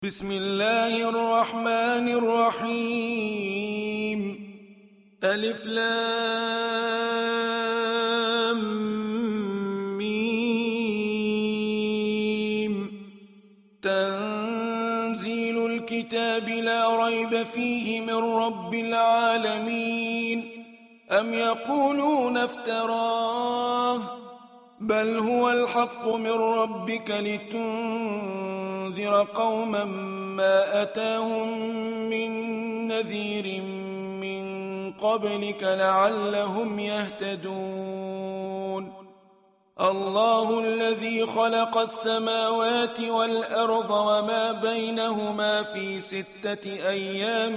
بسم الله الرحمن الرحيم. ألف لام ميم. تنزيل الكتاب لا ريب فيه من رب العالمين. أم يقولون افتراه بل هو الحق من ربك لتنذر قوما ما أتاهم من نذير من قبلك لعلهم يهتدون. الله الذي خلق السماوات والأرض وما بينهما في 6 أيام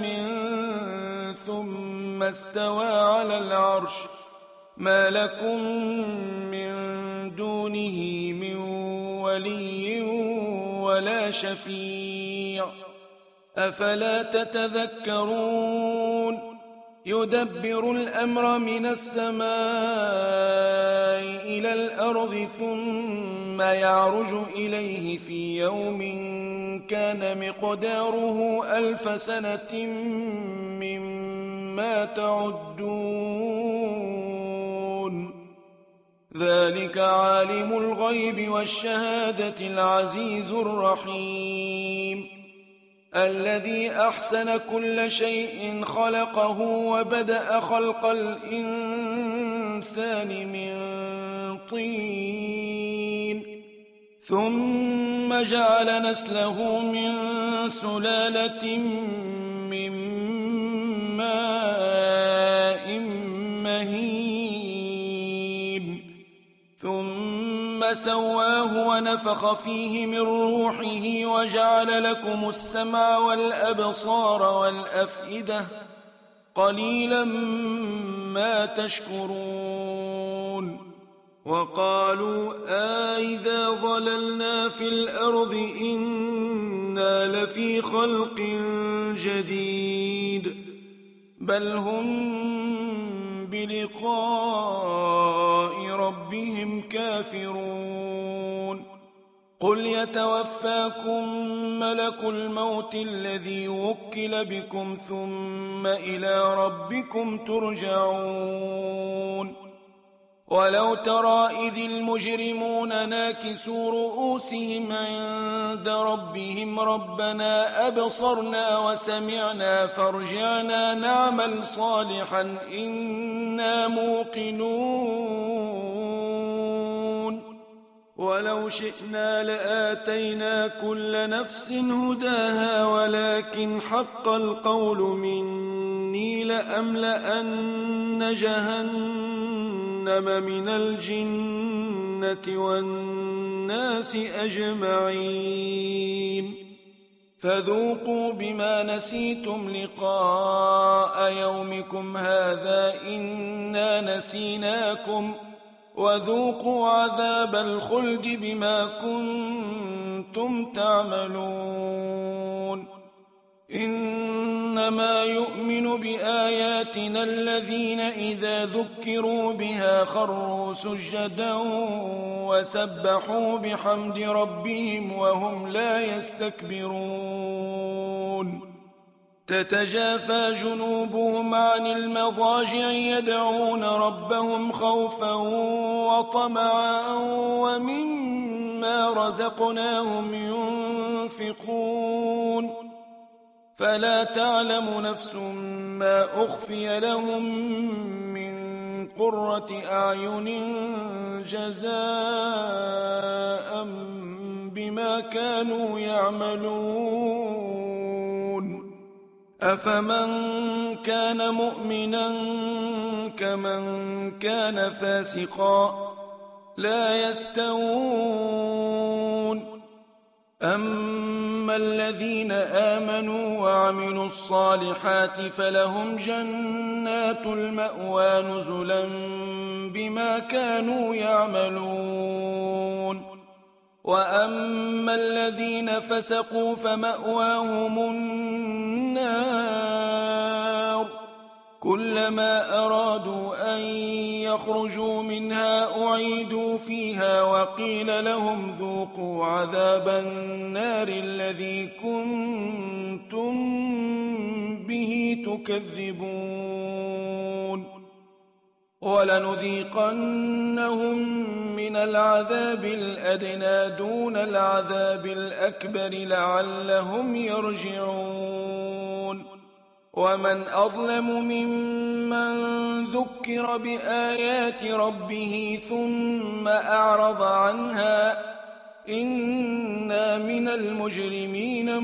ثم استوى على العرش ما لكم من دونه من ولي ولا شفيع أفلا تتذكرون. يدبر الأمر من السماء إلى الأرض ثم يعرج إليه في يوم كان مقداره 1000 سنة مما تعدون. ذلك عالم الغيب والشهادة العزيز الرحيم الذي أحسن كل شيء خلقه وبدأ خلق الإنسان من طين ثم جعل نسله من سلالة من ماء مهين ثم سواه ونفخ فيه من روحه وجعل لكم السمع والأبصار والأفئدة قليلا ما تشكرون. وقالوا أإذا ضللنا في الأرض إنا لفي خلق جديد بل هم بلقاء ربهم كافرون. قل يتوفاكم ملك الموت الذي وكل بكم ثم إلى ربكم ترجعون. ولو ترى إذ المجرمون ناكسوا رؤوسهم عند ربهم ربنا أبصرنا وسمعنا فارجعنا نعمل صالحا إنا موقنون. ولو شئنا لآتينا كل نفس هداها ولكن حق القول مني لأملأن جهنم من الجنة والناس أجمعين. فذوقوا بما نسيتم لقاء يومكم هذا إنا نسيناكم وذوقوا عذاب الخلد بما كنتم تعملون. إنما يؤمن بآياتنا الذين إذا ذكروا بها خروا سجدا وسبحوا بحمد ربهم وهم لا يستكبرون. تتجافى جنوبهم عن المضاجع يدعون ربهم خوفا وطمعا ومما رزقناهم ينفقون. فلا تعلم نفس ما أخفي لهم من قرة أعين جزاء بما كانوا يعملون. أفمن كان مؤمنا كمن كان فاسقا لا يستوون. أما الذين آمنوا وعملوا الصالحات فلهم جنات المأوى نزلا بما كانوا يعملون. وأما الذين فسقوا فمأواهم النار كلما أرادوا أن يخرجوا منها أعيدوا فيها وقيل لهم ذوقوا عذاب النار الذي كنتم به تكذبون ولنذيقنهم من العذاب الأدنى دون العذاب الأكبر لعلهم يرجعون ومن أظلم ممن ذكر بآيات ربه ثم أعرض عنها إنا من المجرمين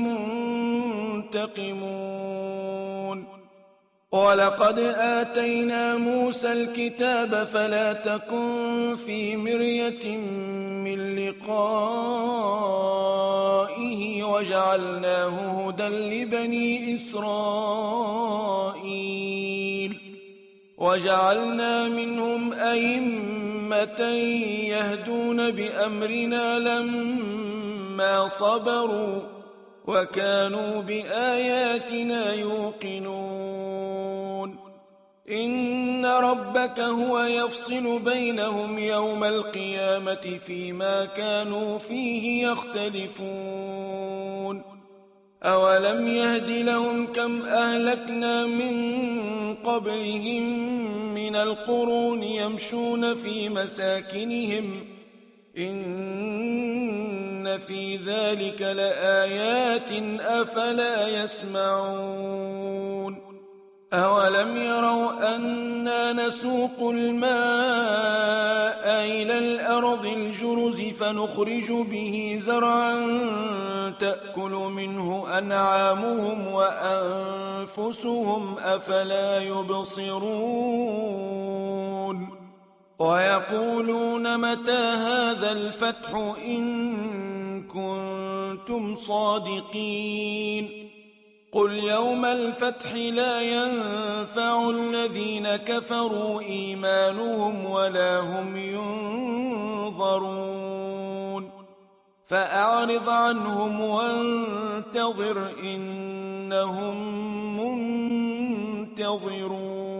منتقمون ولقد آتينا موسى الكتاب فلا تكن في مرية من لقائه وجعلناه هدى لبني إسرائيل وجعلنا منهم أئمة يهدون بأمرنا لما صبروا وكانوا بآياتنا يوقنون إن ربك هو يفصل بينهم يوم القيامة فيما كانوا فيه يختلفون أولم يهد لهم كم أهلكنا من قبلهم من القرون يمشون في مساكنهم إن في ذلك لآيات أفلا يسمعون أولم يروا أنا نسوق الماء إلى الأرض الجرز فنخرج به زرعا تأكل منه أنعامهم وأنفسهم أفلا يبصرون ويقولون متى هذا الفتح إن كنتم صادقين قل يوم الفتح لا ينفع الذين كفروا إيمانهم ولا هم ينظرون فأعرض عنهم وانتظر إنهم منتظرون